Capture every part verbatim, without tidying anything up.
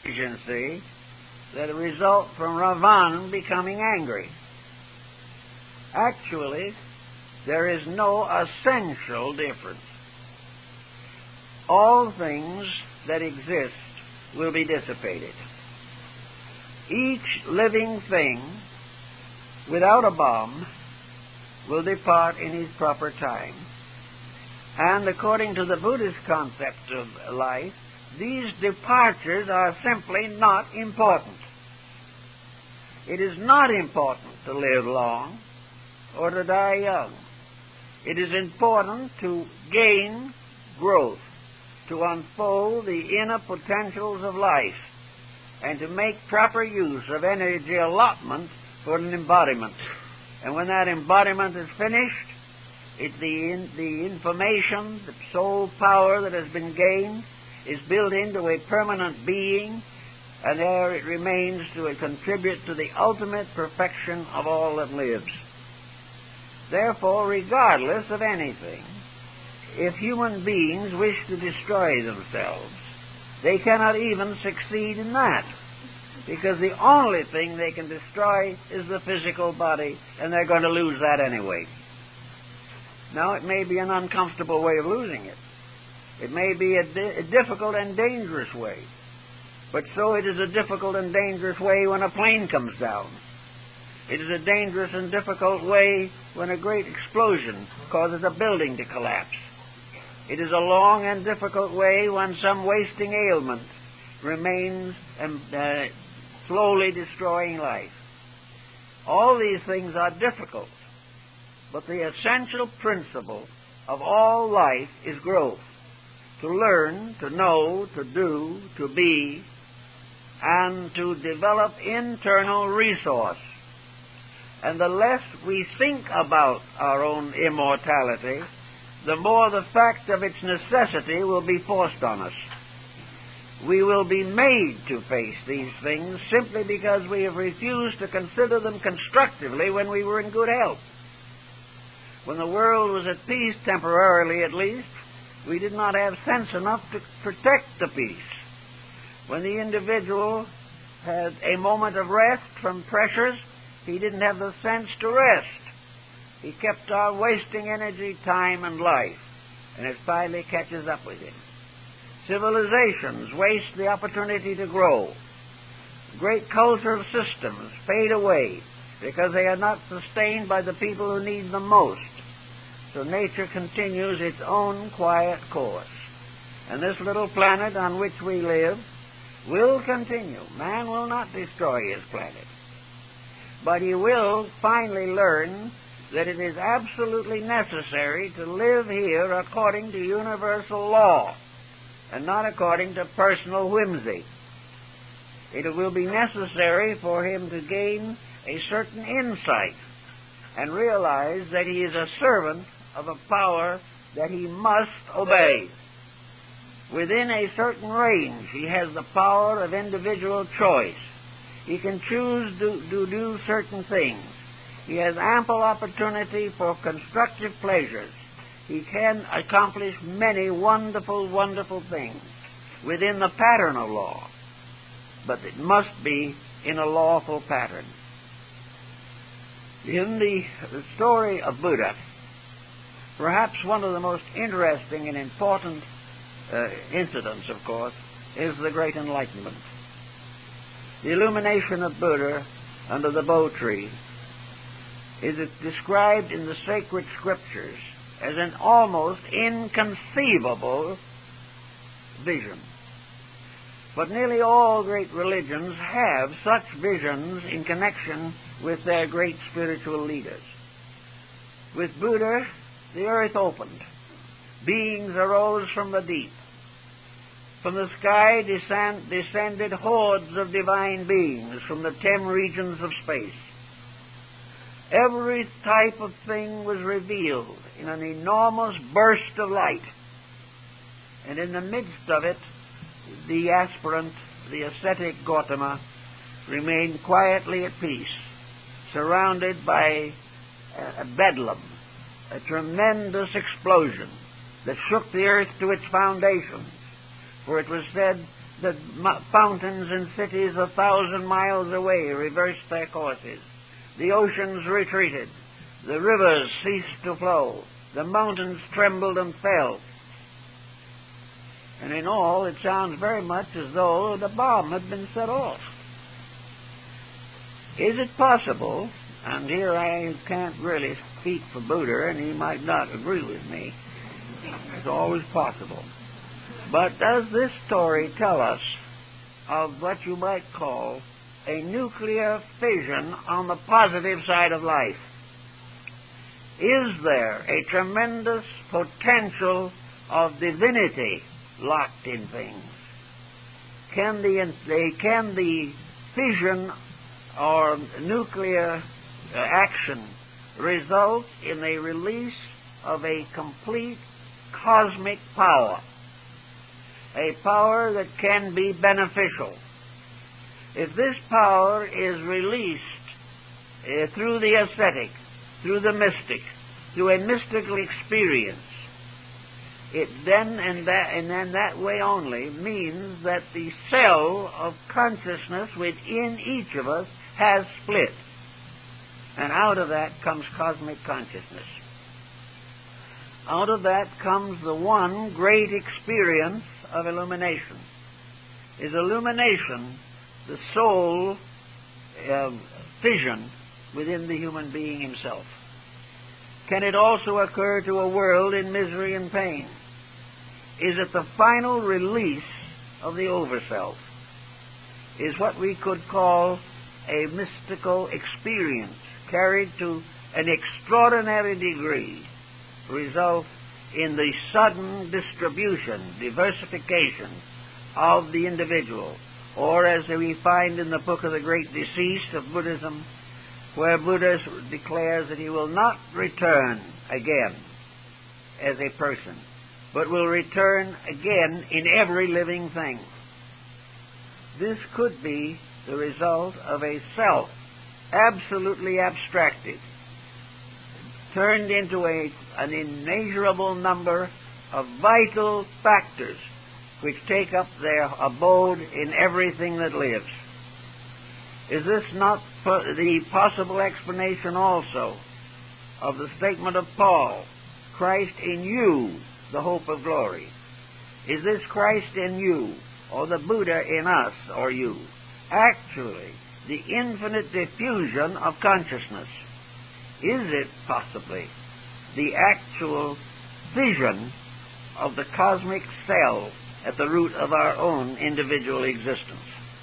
agency that result from Ravan becoming angry. Actually, there is no essential difference. All things that exist will be dissipated. Each living thing, without a bomb, will depart in its proper time. And according to the Buddhist concept of life, these departures are simply not important. It is not important to live long or to die young. It is important to gain growth, to unfold the inner potentials of life, and to make proper use of energy allotment for an embodiment. And when that embodiment is finished, it, the, in, the information, the soul power that has been gained, is built into a permanent being, and there it remains to contribute to the ultimate perfection of all that lives. Therefore, regardless of anything, if human beings wish to destroy themselves, they cannot even succeed in that, because the only thing they can destroy is the physical body, and they're going to lose that anyway. Now, it may be an uncomfortable way of losing it. It may be a, di- a difficult and dangerous way, but so it is a difficult and dangerous way when a plane comes down. It is a dangerous and difficult way when a great explosion causes a building to collapse. It is a long and difficult way when some wasting ailment remains um, uh, slowly destroying life. All these things are difficult, but the essential principle of all life is growth. To learn, to know, to do, to be, and to develop internal resource. And the less we think about our own immortality, the more the fact of its necessity will be forced on us. We will be made to face these things simply because we have refused to consider them constructively when we were in good health. When the world was at peace, temporarily at least, we did not have sense enough to protect the peace. When the individual had a moment of rest from pressures, he didn't have the sense to rest. He kept on wasting energy, time, and life, and it finally catches up with him. Civilizations waste the opportunity to grow. Great cultural systems fade away because they are not sustained by the people who need them most. So nature continues its own quiet course. And this little planet on which we live will continue. Man will not destroy his planet. But he will finally learn that it is absolutely necessary to live here according to universal law and not according to personal whimsy. It will be necessary for him to gain a certain insight and realize that he is a servant of a power that he must obey. Within a certain range, he has the power of individual choice. He can choose to, to do certain things. He has ample opportunity for constructive pleasures. He can accomplish many wonderful, wonderful things within the pattern of law. But it must be in a lawful pattern. In the, the story of Buddha, perhaps one of the most interesting and important uh, incidents, of course, is the Great Enlightenment. The illumination of Buddha under the Bo tree is described in the sacred scriptures as an almost inconceivable vision. But nearly all great religions have such visions in connection with their great spiritual leaders. With Buddha, the earth opened. Beings arose from the deep. From the sky descend, descended hordes of divine beings from the ten regions of space. Every type of thing was revealed in an enormous burst of light. And in the midst of it, the aspirant, the ascetic Gautama, remained quietly at peace, surrounded by a bedlam, a tremendous explosion that shook the earth to its foundations. For it was said The fountains in cities a thousand miles away reversed their courses. The oceans retreated. The rivers ceased to flow. The mountains trembled and fell. And in all, it sounds very much as though the bomb had been set off. Is it possible, and here I can't really speak for Buddha, and he might not agree with me. It's always possible. But does this story tell us of what you might call a nuclear fission on the positive side of life? Is there a tremendous potential of divinity locked in things? Can the, they, can the fission or nuclear uh, action result in a release of a complete cosmic power, a power that can be beneficial? If this power is released uh, through the ascetic, through the mystic, through a mystical experience, it then and that and then that way only means that the cell of consciousness within each of us has split. And out of that comes cosmic consciousness. Out of that comes the one great experience of illumination. Is illumination the soul uh, fission within the human being himself? Can it also occur to a world in misery and pain? Is it the final release of the overself? Is what we could call a mystical experience carried to an extraordinary degree result in the sudden distribution, diversification of the individual? Or, as we find in the Book of the Great Decease of Buddhism, where Buddha declares that he will not return again as a person, but will return again in every living thing. This could be the result of a self absolutely abstracted, turned into a, an immeasurable number of vital factors which take up their abode in everything that lives. Is this not the possible explanation also of the statement of Paul, Christ in you, the hope of glory? Is this Christ in you, or the Buddha in us, or you, actually the infinite diffusion of consciousness? Is it possibly the actual vision of the cosmic cell at the root of our own individual existence?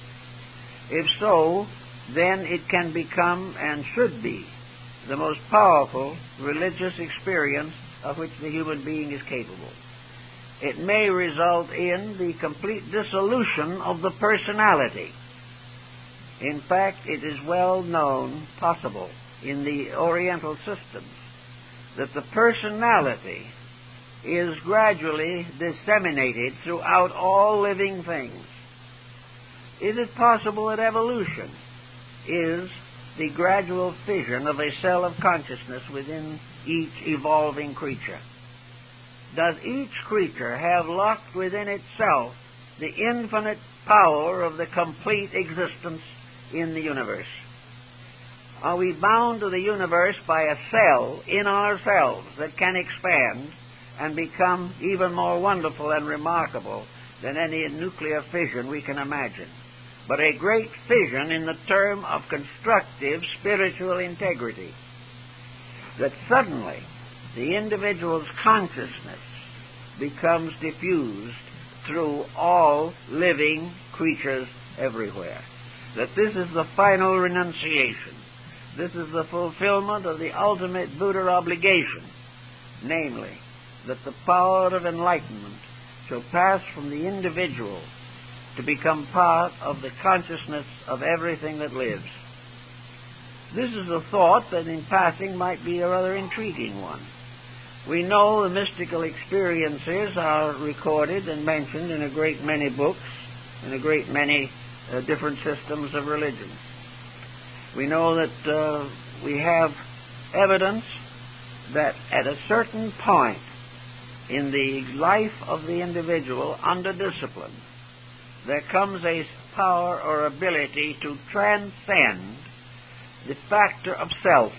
If so, then it can become and should be the most powerful religious experience of which the human being is capable. It may result in the complete dissolution of the personality. In fact, it is well known, possible, in the Oriental systems, that the personality is gradually disseminated throughout all living things. Is it possible that evolution is the gradual fission of a cell of consciousness within each evolving creature? Does each creature have locked within itself the infinite power of the complete existence in the universe? Are we bound to the universe by a cell in ourselves that can expand and become even more wonderful and remarkable than any nuclear fission we can imagine, but a great fission in the term of constructive spiritual integrity, that suddenly the individual's consciousness becomes diffused through all living creatures everywhere? That this is the final renunciation. This is the fulfillment of the ultimate Buddha obligation, namely, that the power of enlightenment shall pass from the individual to become part of the consciousness of everything that lives. This is a thought that in passing might be a rather intriguing one. We know the mystical experiences are recorded and mentioned in a great many books, in a great many uh, different systems of religion. We know that uh, we have evidence that at a certain point in the life of the individual under discipline, there comes a power or ability to transcend the factor of self.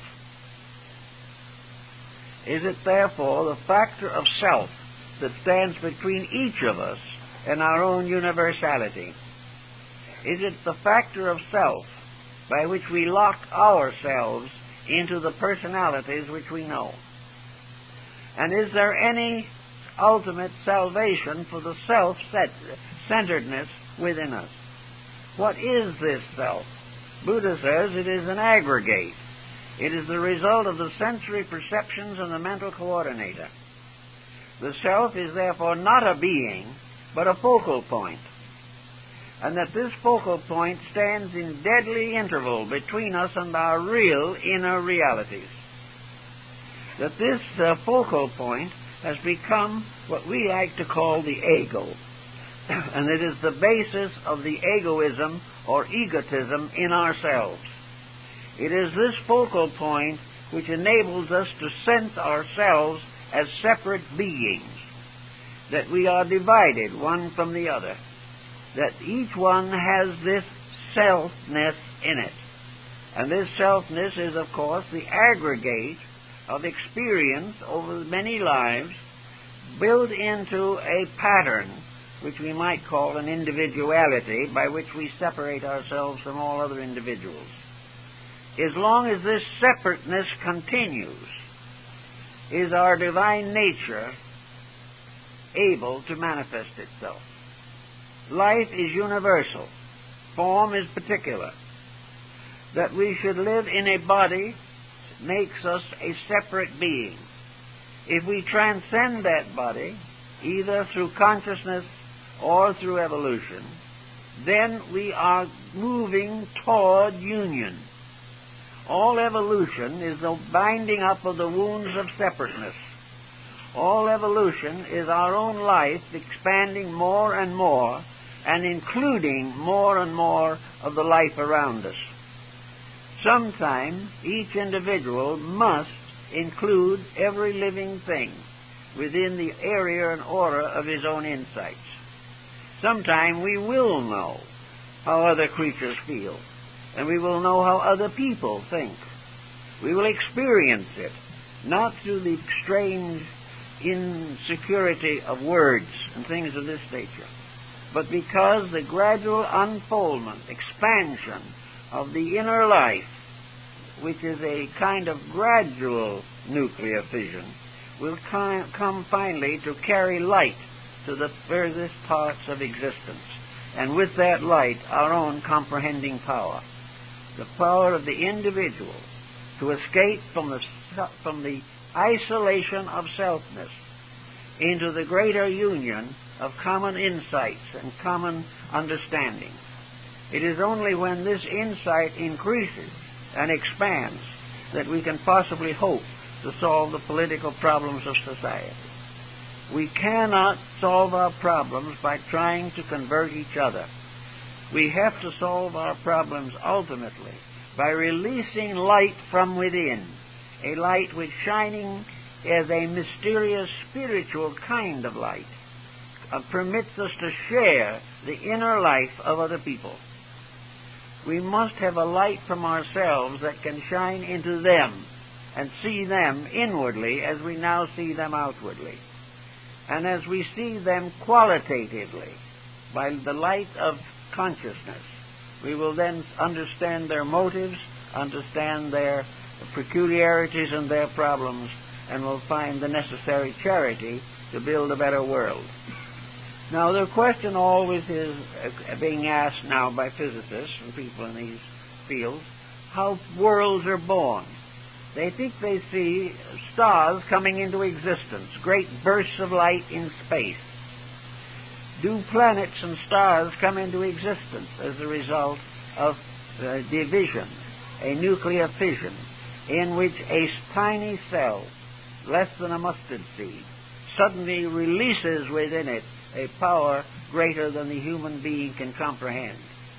Is it therefore the factor of self that stands between each of us and our own universality? Is it the factor of self by which we lock ourselves into the personalities which we know? And is there any ultimate salvation for the self-centeredness within us? What is this self? Buddha says it is an aggregate. It is the result of the sensory perceptions and the mental coordinator. The self is therefore not a being, but a focal point. And that this focal point stands in deadly interval between us and our real inner realities. That this uh, focal point has become what we like to call the ego. And it is the basis of the egoism or egotism in ourselves. It is this focal point which enables us to sense ourselves as separate beings, that we are divided one from the other, that each one has this selfness in it. And this selfness is, of course, the aggregate of experience over many lives built into a pattern which we might call an individuality, by which we separate ourselves from all other individuals. As long as this separateness continues, is our divine nature able to manifest itself. Life is universal. Form is particular. That we should live in a body makes us a separate being. If we transcend that body, either through consciousness or through evolution, then we are moving toward union. All evolution is the binding up of the wounds of separateness. All evolution is our own life expanding more and more and including more and more of the life around us. Sometime each individual must include every living thing within the area and aura of his own insights. Sometime we will know how other creatures feel, and we will know how other people think. We will experience it, not through the strange insecurity of words and things of this nature, but because the gradual unfoldment, expansion of the inner life, which is a kind of gradual nuclear fission, will come finally to carry light to the furthest parts of existence, and with that light our own comprehending power, the power of the individual to escape from the, from the isolation of selfness into the greater union of common insights and common understanding. It is only when this insight increases and expands that we can possibly hope to solve the political problems of society. We cannot solve our problems by trying to convert each other. We have to solve our problems ultimately by releasing light from within, a light which, shining as a mysterious spiritual kind of light, uh, permits us to share the inner life of other people. We must have a light from ourselves that can shine into them and see them inwardly as we now see them outwardly. And as we see them qualitatively by the light of consciousness, we will then understand their motives, understand their peculiarities and their problems, and will find the necessary charity to build a better world. Now, the question always is uh, being asked now by physicists and people in these fields, how worlds are born. They think they see stars coming into existence, great bursts of light in space. Do planets and stars come into existence as a result of uh, division, a nuclear fission, in which a tiny cell, less than a mustard seed, suddenly releases within it a power greater than the human being can comprehend?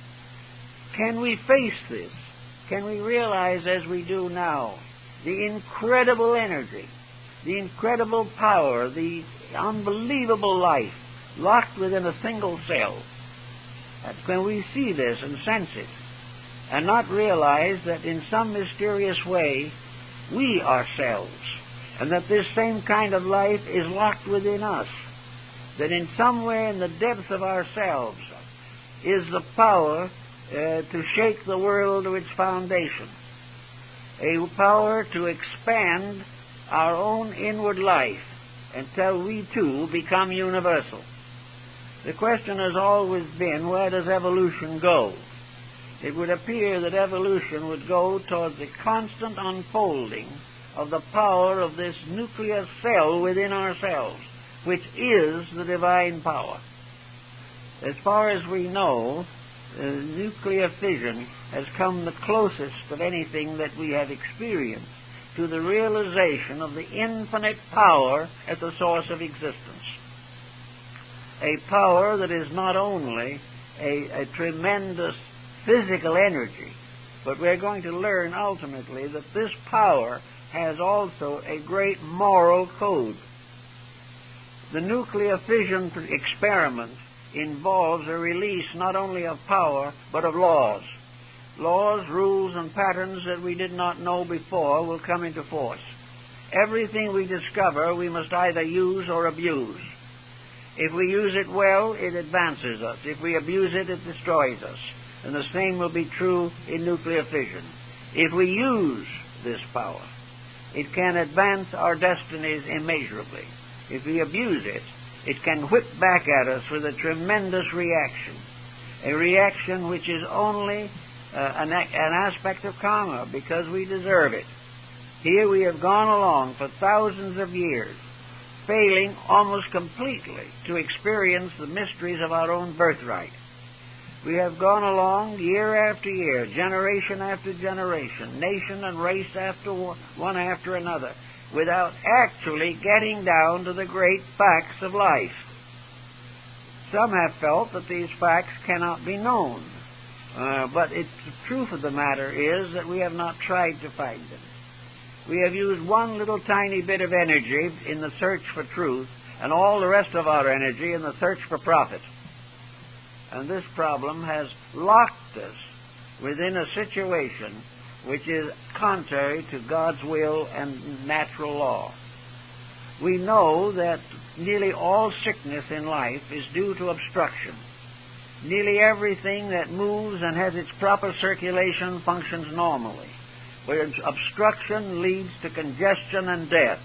Can we face this? Can we realize, as we do now, the incredible energy, the incredible power, the unbelievable life locked within a single cell? That's when we see this and sense it, and not realize that in some mysterious way we ourselves, and that this same kind of life is locked within us, that in somewhere in the depths of ourselves is the power uh, to shake the world to its foundation, a power to expand our own inward life until we too become universal. The question has always been, where does evolution go? It would appear that evolution would go towards the constant unfolding of the power of this nuclear cell within ourselves, which is the divine power. As far as we know, uh, nuclear fission has come the closest of anything that we have experienced to the realization of the infinite power at the source of existence. A power that is not only a, a tremendous physical energy, but we're going to learn ultimately that this power has also a great moral code. The nuclear fission experiment involves a release not only of power, but of laws. Laws, rules, and patterns that we did not know before will come into force. Everything we discover we must either use or abuse. If we use it well, it advances us. If we abuse it, it destroys us. And the same will be true in nuclear fission. If we use this power, it can advance our destinies immeasurably. If we abuse it, it can whip back at us with a tremendous reaction, a reaction which is only uh, an, an aspect of karma because we deserve it. Here we have gone along for thousands of years, failing almost completely to experience the mysteries of our own birthright. We have gone along year after year, generation after generation, nation and race after one, one after another, without actually getting down to the great facts of life. Some have felt that these facts cannot be known, uh, but it's, the truth of the matter is that we have not tried to find them. We have used one little tiny bit of energy in the search for truth, and all the rest of our energy in the search for profit. And this problem has locked us within a situation which is contrary to God's will and natural law. We know that nearly all sickness in life is due to obstruction. Nearly everything that moves and has its proper circulation functions normally, where obstruction leads to congestion and death.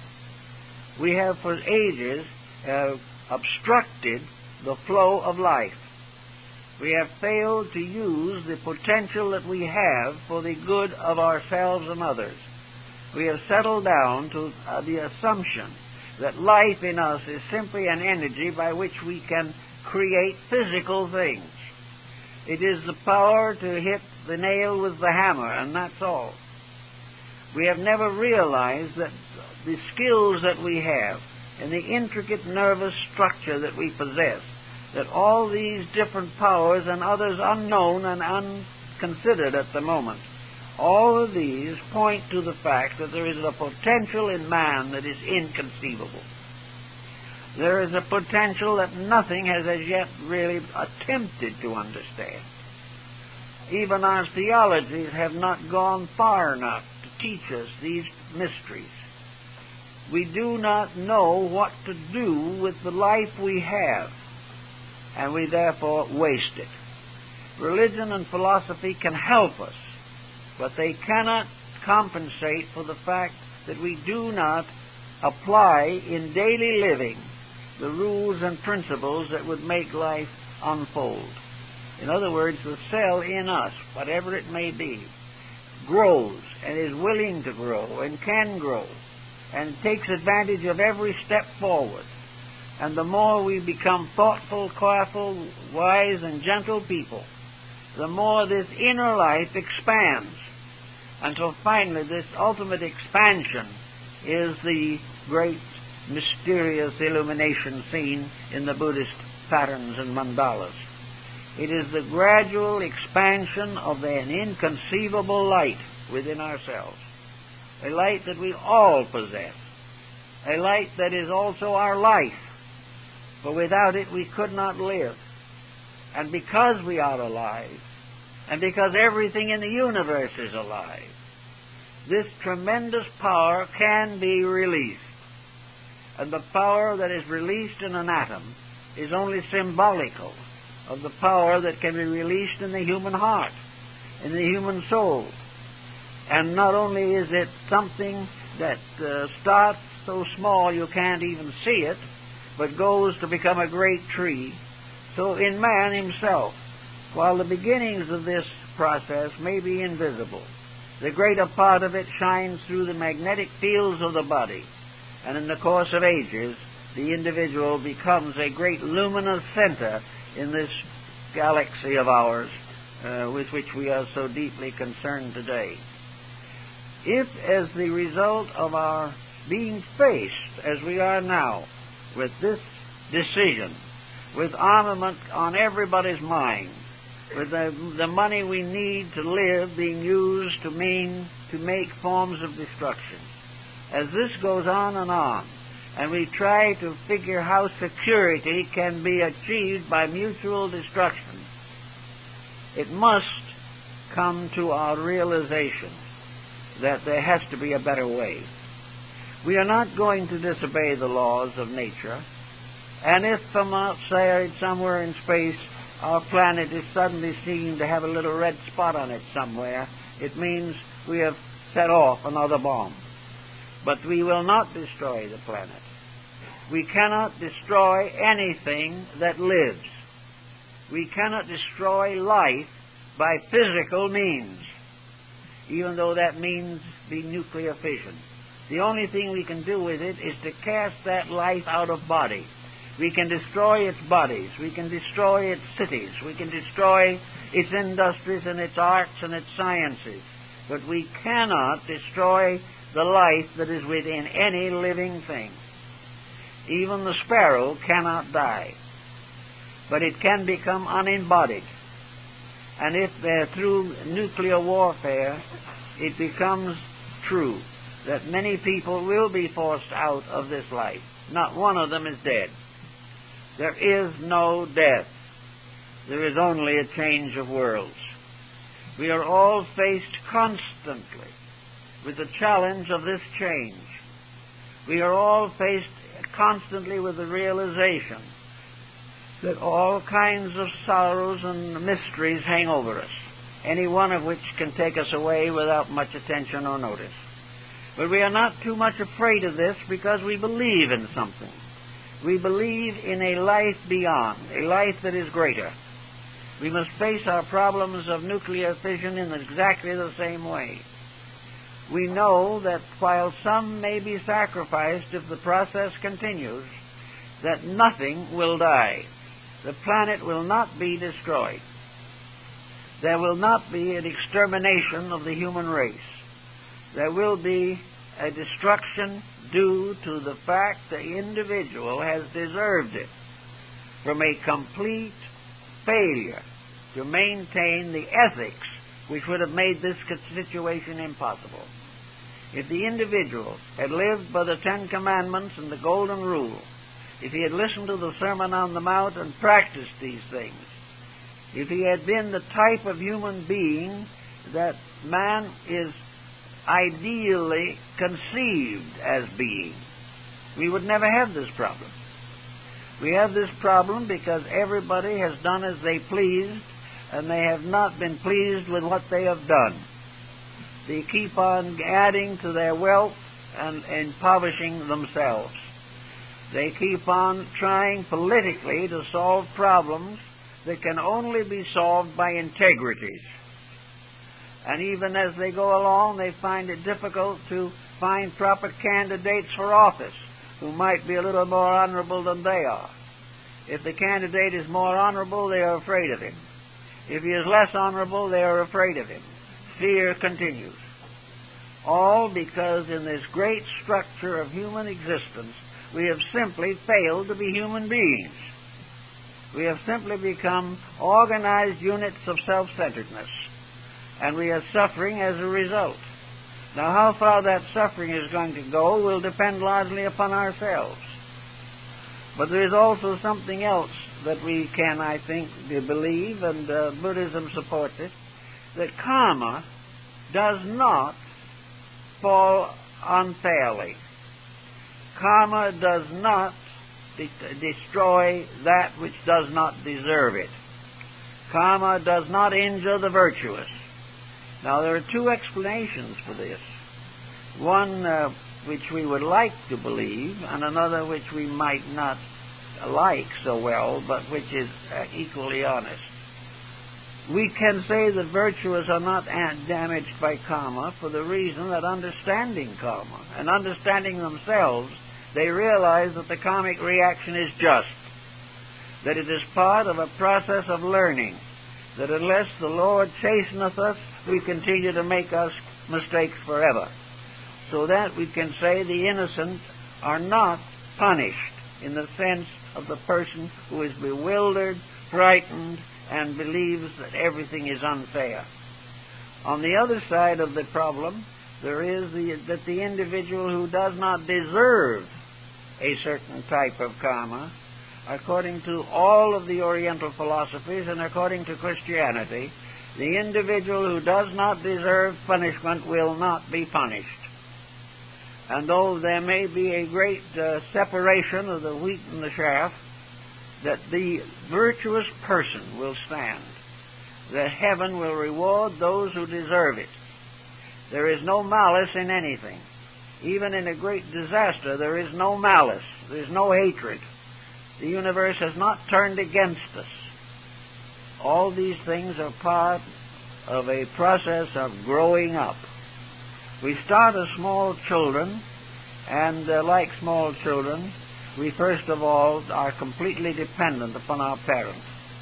We have for ages uh, obstructed the flow of life. We have failed to use the potential that we have for the good of ourselves and others. We have settled down to uh, the assumption that life in us is simply an energy by which we can create physical things. It is the power to hit the nail with the hammer, and that's all. We have never realized that the skills that we have and the intricate nervous structure that we possess, that all these different powers and others unknown and unconsidered at the moment, all of these point to the fact that there is a potential in man that is inconceivable. There is a potential that nothing has as yet really attempted to understand. Even our theologies have not gone far enough to teach us these mysteries. We do not know what to do with the life we have, and we therefore waste it. Religion and philosophy can help us, but they cannot compensate for the fact that we do not apply in daily living the rules and principles that would make life unfold. In other words, the cell in us, whatever it may be, grows and is willing to grow and can grow and takes advantage of every step forward. And the more we become thoughtful, careful, wise, and gentle people, the more this inner life expands, until finally this ultimate expansion is the great mysterious illumination seen in the Buddhist patterns and mandalas. It is the gradual expansion of an inconceivable light within ourselves, a light that we all possess, a light that is also our life, for without it we could not live. And because we are alive, and because everything in the universe is alive, this tremendous power can be released. And the power that is released in an atom is only symbolical of the power that can be released in the human heart, in the human soul. And not only is it something that uh, starts so small you can't even see it, but goes to become a great tree, so in man himself, while the beginnings of this process may be invisible, the greater part of it shines through the magnetic fields of the body, and in the course of ages, the individual becomes a great luminous center in this galaxy of ours, uh, with which we are so deeply concerned today. If, as the result of our being faced, as we are now, with this decision, with armament on everybody's mind, with the, the money we need to live being used to mean to make forms of destruction, as this goes on and on, and we try to figure how security can be achieved by mutual destruction, it must come to our realization that there has to be a better way. We are not going to disobey the laws of nature, and if from outside, somewhere in space, our planet is suddenly seen to have a little red spot on it somewhere, it means we have set off another bomb. But we will not destroy the planet. We cannot destroy anything that lives. We cannot destroy life by physical means, even though that means the nuclear fission. The only thing we can do with it is to cast that life out of body. We can destroy its bodies. We can destroy its cities. We can destroy its industries and its arts and its sciences. But we cannot destroy the life that is within any living thing. Even the sparrow cannot die, but it can become unembodied. And if uh, through nuclear warfare it becomes true that many people will be forced out of this life, not one of them is dead. There is no death. There is only a change of worlds. We are all faced constantly with the challenge of this change. We are all faced constantly with the realization that all kinds of sorrows and mysteries hang over us, any one of which can take us away without much attention or notice. But we are not too much afraid of this because we believe in something. We believe in a life beyond, a life that is greater. We must face our problems of nuclear fission in exactly the same way. We know that while some may be sacrificed if the process continues, that nothing will die. The planet will not be destroyed. There will not be an extermination of the human race. There will be a destruction due to the fact the individual has deserved it from a complete failure to maintain the ethics which would have made this situation impossible. If the individual had lived by the Ten Commandments and the Golden Rule, if he had listened to the Sermon on the Mount and practiced these things, if he had been the type of human being that man is ideally conceived as being, we would never have this problem. We have this problem because everybody has done as they pleased, and they have not been pleased with what they have done. They keep on adding to their wealth and impoverishing themselves. They keep on trying politically to solve problems that can only be solved by integrities. And even as they go along, they find it difficult to find proper candidates for office who might be a little more honorable than they are. If the candidate is more honorable, they are afraid of him. If he is less honorable, they are afraid of him. Fear continues. All because in this great structure of human existence, we have simply failed to be human beings. We have simply become organized units of self-centeredness, and we are suffering as a result. Now, how far that suffering is going to go will depend largely upon ourselves. But there is also something else that we can, I think, believe, and uh, Buddhism supports it, that karma does not fall unfairly. Karma does not de- destroy that which does not deserve it. Karma does not injure the virtuous. Now, there are two explanations for this. One uh, which we would like to believe, and another which we might not like so well, but which is uh, equally honest. We can say that virtuous are not damaged by karma for the reason that understanding karma and understanding themselves, they realize that the karmic reaction is just, that it is part of a process of learning, that unless the Lord chasteneth us, we continue to make us mistakes forever. So that we can say the innocent are not punished in the sense of the person who is bewildered, frightened, and believes that everything is unfair. On the other side of the problem, there is the, that the individual who does not deserve a certain type of karma, according to all of the Oriental philosophies and according to Christianity, the individual who does not deserve punishment will not be punished. And though there may be a great uh, separation of the wheat and the chaff, that the virtuous person will stand, that heaven will reward those who deserve it. There is no malice in anything. Even in a great disaster, there is no malice. There is no hatred. The universe has not turned against us. All these things are part of a process of growing up. We start as small children, and uh, like small children, we first of all are completely dependent upon our parents.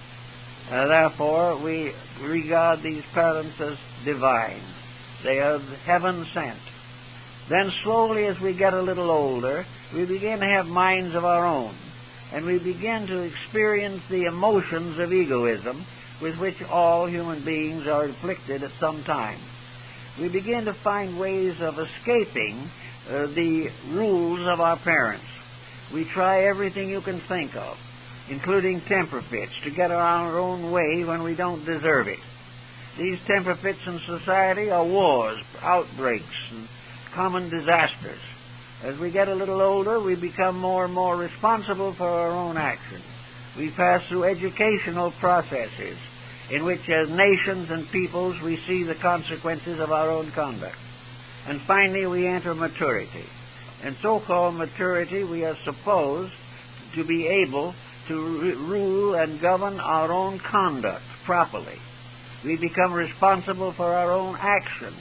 Uh, therefore, we regard these parents as divine. They are heaven sent. Then slowly as we get a little older, we begin to have minds of our own, and we begin to experience the emotions of egoism with which all human beings are afflicted at some time. We begin to find ways of escaping uh, the rules of our parents. We try everything you can think of, including temper fits, to get our own way when we don't deserve it. These temper fits in society are wars, outbreaks, and common disasters. As we get a little older, we become more and more responsible for our own actions. We pass through educational processes in which, as nations and peoples, we see the consequences of our own conduct. And finally, we enter maturity. In so-called maturity, we are supposed to be able to re- rule and govern our own conduct properly. We become responsible for our own actions.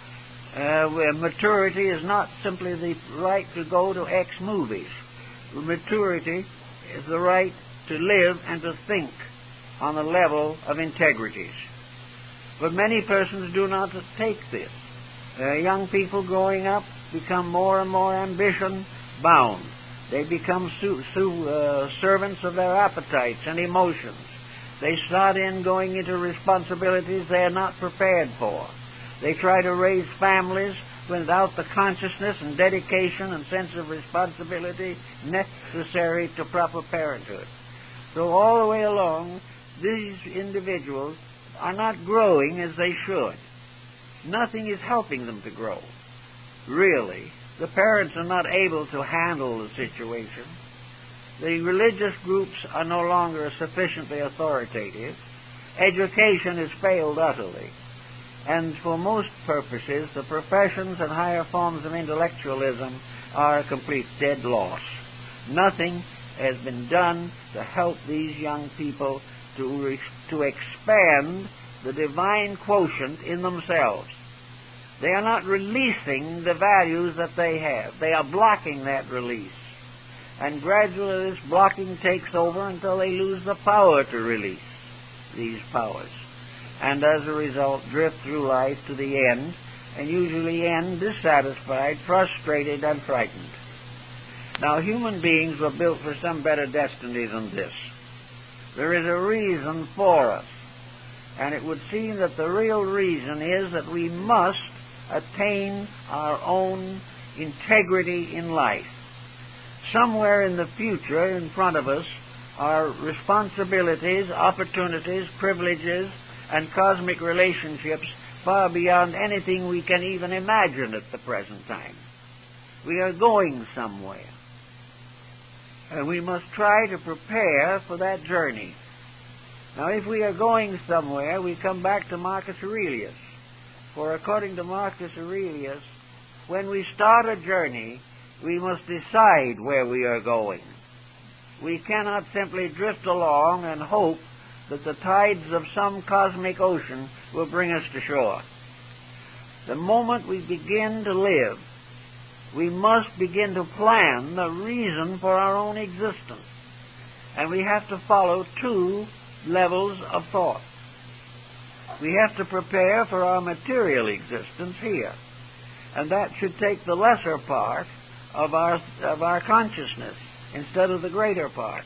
Uh, where maturity is not simply the right to go to X movies. Maturity is the right to live and to think on the level of integrities. But many persons do not take this. Uh, young people growing up become more and more ambition-bound. They become su- su- uh, servants of their appetites and emotions. They start in going into responsibilities they are not prepared for. They try to raise families without the consciousness and dedication and sense of responsibility necessary to proper parenthood. So all the way along, these individuals are not growing as they should. Nothing is helping them to grow. Really, the parents are not able to handle the situation. The religious groups are no longer sufficiently authoritative. Education has failed utterly. And for most purposes, the professions and higher forms of intellectualism are a complete dead loss. Nothing has been done to help these young people to, re- to expand the divine quotient in themselves. They are not releasing the values that they have. They are blocking that release. And gradually this blocking takes over until they lose the power to release these powers. And as a result, drift through life to the end, and usually end dissatisfied, frustrated, and frightened. Now, human beings were built for some better destiny than this. There is a reason for us, and it would seem that the real reason is that we must attain our own integrity in life. Somewhere in the future, in front of us, are responsibilities, opportunities, privileges, and cosmic relationships far beyond anything we can even imagine at the present time. We are going somewhere, and we must try to prepare for that journey. Now, if we are going somewhere, we come back to Marcus Aurelius. For according to Marcus Aurelius, when we start a journey, we must decide where we are going. We cannot simply drift along and hope that the tides of some cosmic ocean will bring us to shore. The moment we begin to live, we must begin to plan the reason for our own existence. And we have to follow two levels of thought. We have to prepare for our material existence here. And that should take the lesser part of our, of our consciousness instead of the greater part.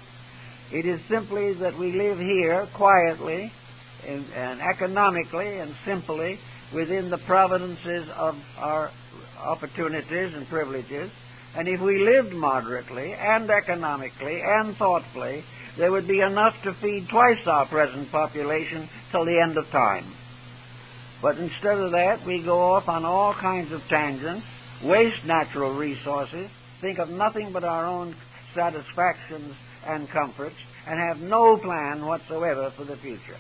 It is simply that we live here quietly and, and economically and simply within the providences of our opportunities and privileges. And if we lived moderately and economically and thoughtfully, there would be enough to feed twice our present population till the end of time. But instead of that, we go off on all kinds of tangents, waste natural resources, think of nothing but our own satisfactions and comforts, and have no plan whatsoever for the future.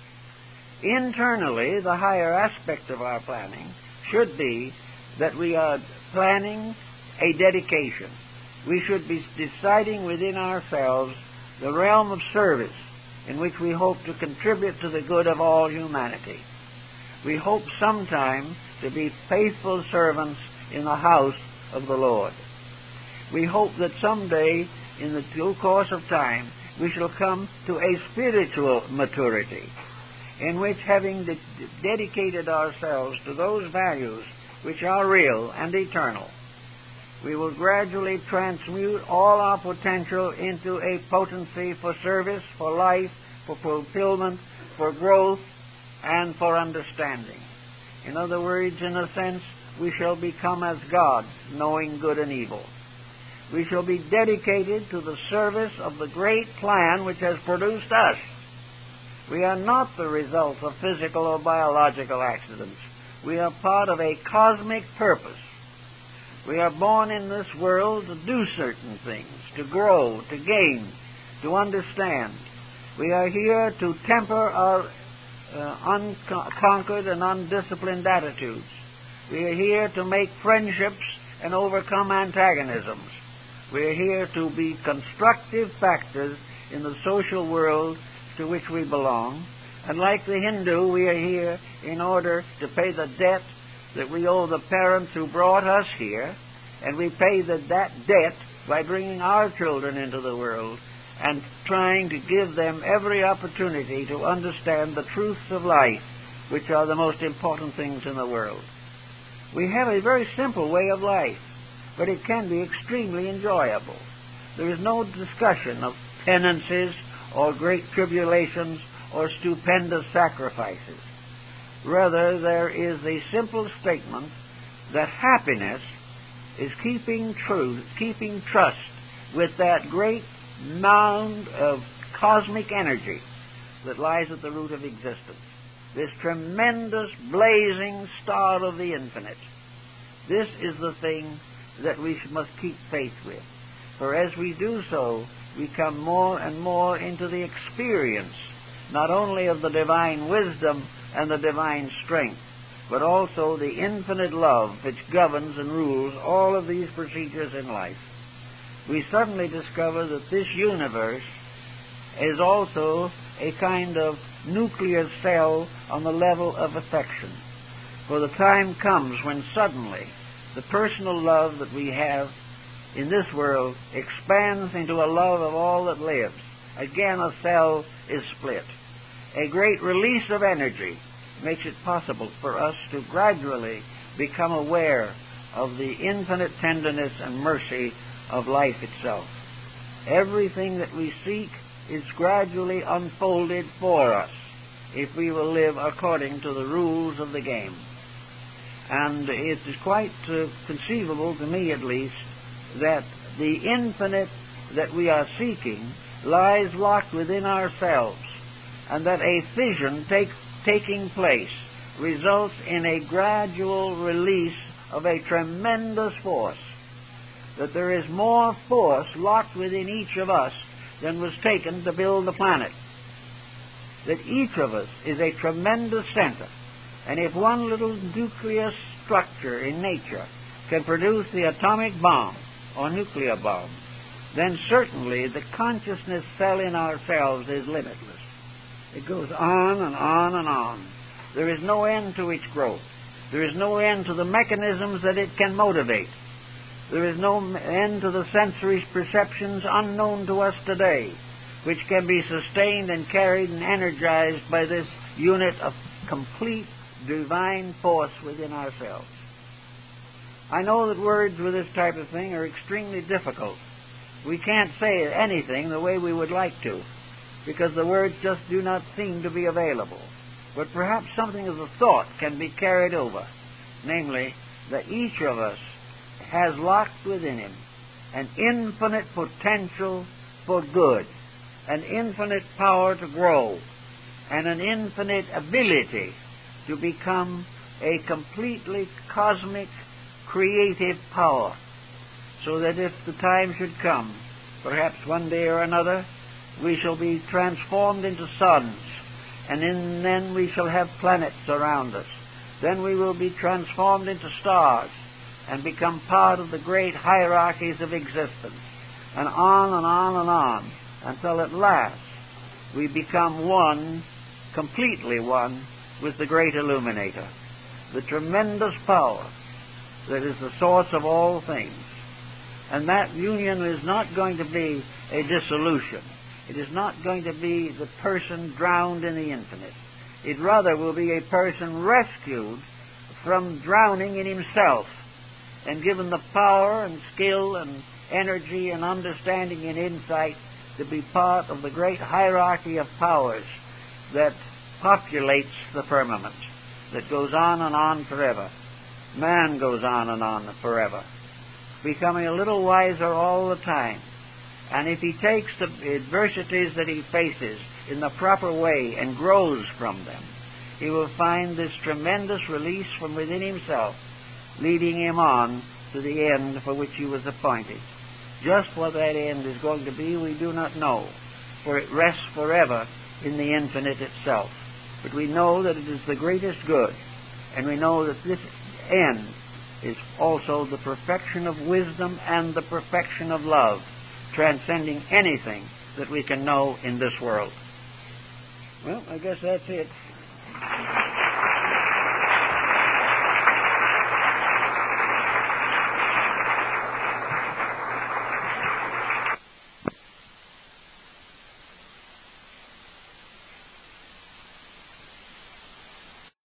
Internally, the higher aspect of our planning should be that we are planning a dedication. We should be deciding within ourselves the realm of service in which we hope to contribute to the good of all humanity. We hope sometime to be faithful servants in the house of the Lord. We hope that someday, in the due course of time, we shall come to a spiritual maturity in which, having de- dedicated ourselves to those values which are real and eternal, we will gradually transmute all our potential into a potency for service, for life, for fulfillment, for growth, and for understanding. In other words, in a sense, we shall become as gods, knowing good and evil. We shall be dedicated to the service of the great plan which has produced us. We are not the result of physical or biological accidents. We are part of a cosmic purpose. We are born in this world to do certain things, to grow, to gain, to understand. We are here to temper our uh, unconquered and undisciplined attitudes. We are here to make friendships and overcome antagonisms. We are here to be constructive factors in the social world to which we belong. And like the Hindu, we are here in order to pay the debt that we owe the parents who brought us here, and we pay the, that debt by bringing our children into the world and trying to give them every opportunity to understand the truths of life, which are the most important things in the world. We have a very simple way of life, but it can be extremely enjoyable. There is no discussion of penances or great tribulations or stupendous sacrifices. Rather, there is a simple statement that happiness is keeping truth, keeping trust with that great mound of cosmic energy that lies at the root of existence, this tremendous blazing star of the infinite. This is the thing that we must keep faith with. For as we do so, we come more and more into the experience not only of the divine wisdom and the divine strength, but also the infinite love which governs and rules all of these procedures in life. We suddenly discover that this universe is also a kind of nuclear cell on the level of affection. For the time comes when suddenly the personal love that we have in this world expands into a love of all that lives. Again, a cell is split. A great release of energy makes it possible for us to gradually become aware of the infinite tenderness and mercy of life itself. Everything that we seek is gradually unfolded for us if we will live according to the rules of the game. And it is quite uh, conceivable, to me at least, that the infinite that we are seeking lies locked within ourselves, and that a fission take, taking place results in a gradual release of a tremendous force, that there is more force locked within each of us than was taken to build the planet, that each of us is a tremendous center, and if one little nucleus structure in nature can produce the atomic bomb or nuclear bomb, then certainly the consciousness cell in ourselves is limitless. It goes on and on and on. There is no end to its growth. There is no end to the mechanisms that it can motivate. There is no end to the sensory perceptions unknown to us today, which can be sustained and carried and energized by this unit of complete divine force within ourselves. I know that words with this type of thing are extremely difficult. We can't say anything the way we would like to, because the words just do not seem to be available. But perhaps something of the thought can be carried over, namely, that each of us has locked within him an infinite potential for good, an infinite power to grow, and an infinite ability to become a completely cosmic, creative power, so that if the time should come, perhaps one day or another, we shall be transformed into suns, and in, then we shall have planets around us. Then we will be transformed into stars and become part of the great hierarchies of existence, and on and on and on, until at last we become one, completely one, with the great illuminator, the tremendous power that is the source of all things. And that union is not going to be a dissolution. It is not going to be the person drowned in the infinite. It rather will be a person rescued from drowning in himself and given the power and skill and energy and understanding and insight to be part of the great hierarchy of powers that populates the firmament, that goes on and on forever. Man goes on and on forever, becoming a little wiser all the time. And if he takes the adversities that he faces in the proper way and grows from them, he will find this tremendous release from within himself, leading him on to the end for which he was appointed. Just what that end is going to be, we do not know, for it rests forever in the infinite itself. But we know that it is the greatest good, and we know that this end is also the perfection of wisdom and the perfection of love, transcending anything that we can know in this world. Well, I guess that's it.